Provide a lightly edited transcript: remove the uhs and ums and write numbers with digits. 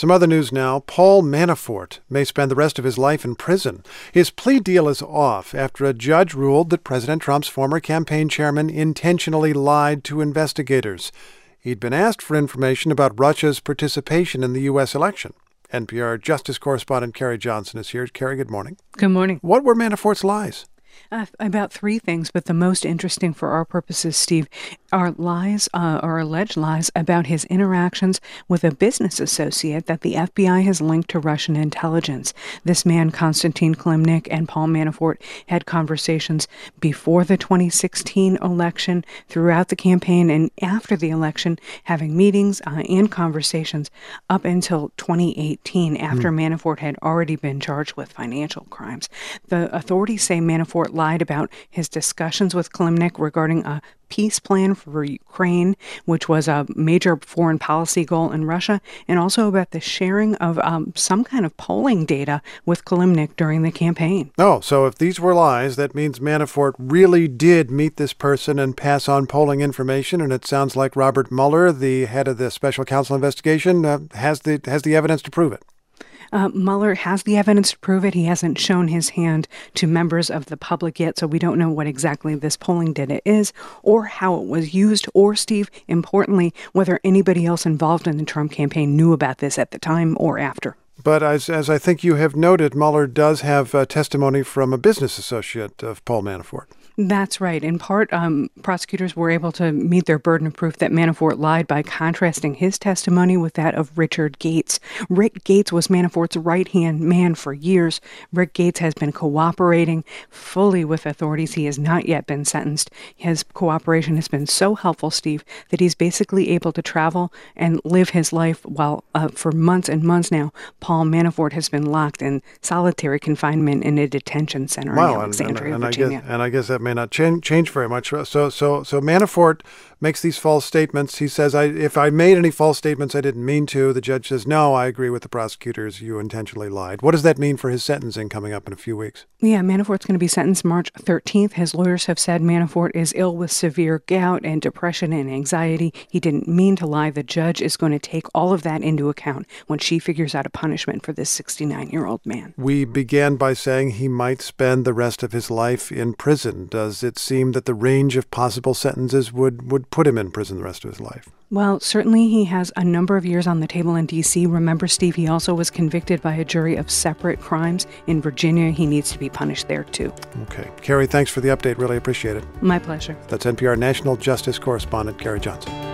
Some other news now. Paul Manafort may spend the rest of his life in prison. His plea deal is off after a judge ruled that President Trump's former campaign chairman intentionally lied to investigators. He'd been asked for information about Russia's participation in the U.S. election. NPR Justice correspondent Carrie Johnson is here. Carrie, good morning. Good morning. What were Manafort's lies? About three things, but the most interesting for our purposes, Steve, are lies, or alleged lies about his interactions with a business associate that the FBI has linked to Russian intelligence. This man, Konstantin Kilimnik, and Paul Manafort had conversations before the 2016 election, throughout the campaign, and after the election, having meetings and conversations up until 2018, after Manafort had already been charged with financial crimes. The authorities say Manafort lied about his discussions with Kilimnik regarding a peace plan for Ukraine, which was a major foreign policy goal in Russia, and also about the sharing of some kind of polling data with Kilimnik during the campaign. Oh, so if these were lies, that means Manafort really did meet this person and pass on polling information, and it sounds like Robert Mueller, the head of the special counsel investigation, has the evidence to prove it. Mueller has the evidence to prove it. He hasn't shown his hand to members of the public yet, so we don't know what exactly this polling data is or how it was used, or, Steve, importantly, whether anybody else involved in the Trump campaign knew about this at the time or after. But as I think you have noted, Mueller does have testimony from a business associate of Paul Manafort. That's right. In part, prosecutors were able to meet their burden of proof that Manafort lied by contrasting his testimony with that of Richard Gates. Rick Gates was Manafort's right-hand man for years. Rick Gates has been cooperating fully with authorities. He has not yet been sentenced. His cooperation has been so helpful, Steve, that he's basically able to travel and live his life while, for months and months now, Paul Manafort has been locked in solitary confinement in a detention center in Alexandria, Virginia. I guess that may not change very much. So Manafort makes these false statements. He says, if I made any false statements, I didn't mean to. The judge says, no, I agree with the prosecutors. You intentionally lied. What does that mean for his sentencing coming up in a few weeks? Yeah, Manafort's going to be sentenced March 13th. His lawyers have said Manafort is ill with severe gout and depression and anxiety. He didn't mean to lie. The judge is going to take all of that into account when she figures out a punishment for this 69-year-old man. We began by saying he might spend the rest of his life in prison. Does it seem that the range of possible sentences would put him in prison the rest of his life? Well, certainly he has a number of years on the table in D.C. Remember, Steve, he also was convicted by a jury of separate crimes in Virginia. He needs to be punished there, too. Okay. Carrie, thanks for the update. Really appreciate it. My pleasure. That's NPR National Justice correspondent Carrie Johnson.